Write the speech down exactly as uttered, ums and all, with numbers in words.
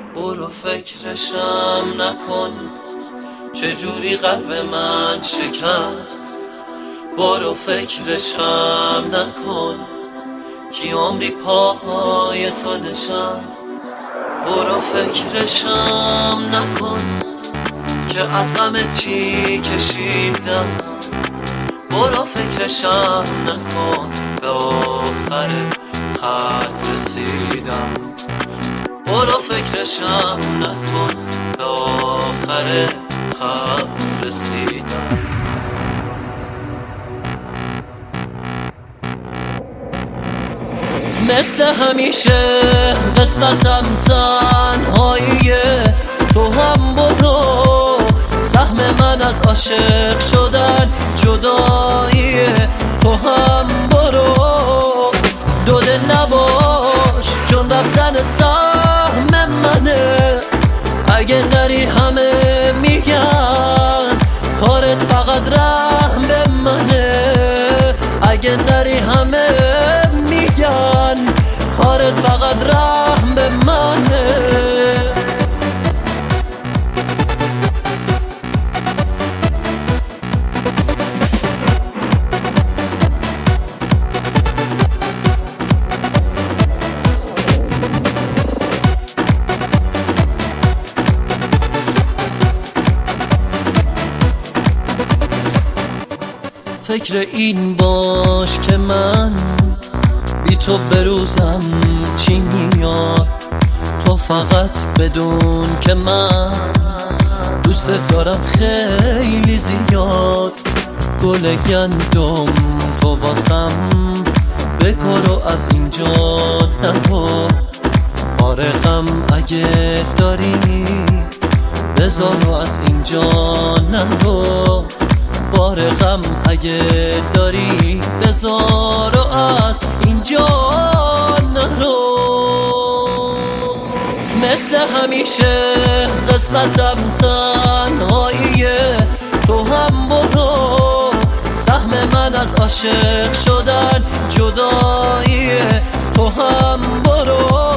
برو فکرشم نکن چجوری قلب من شکست. برو فکرشم نکن کی عمری پاهای تو نشست. برو فکرشم نکن که از غم چی کشیدم. برو فکرشم نکن به آخر خط رسیدم. برو فکرشم نکن به آخر خط رسیدم. مثل همیشه قسمتم تنهاییه، تو هم برو. سهم من از عاشق شدن جداییه، تو هم برو. دو دل نباش چون رفتنت سهم منه. اگه نری همه میگن کارت فقط رحم به منه. اگه نری همه میگن کارت فقط رحم به منه. فکر این باش که من بی تو بروزم چی میاد. تو فقط بدون که من دوست دارم خیلی زیاد. گل گندم تو واسم بکن و از اینجا نرو. آرقم اگه داری بذار و از اینجا نرو. بار غم اگه داری بذار و از اینجا نرو. مثل همیشه قسمتم تنهاییه، تو هم برو. سهم من از عاشق شدن جداییه، تو هم برو.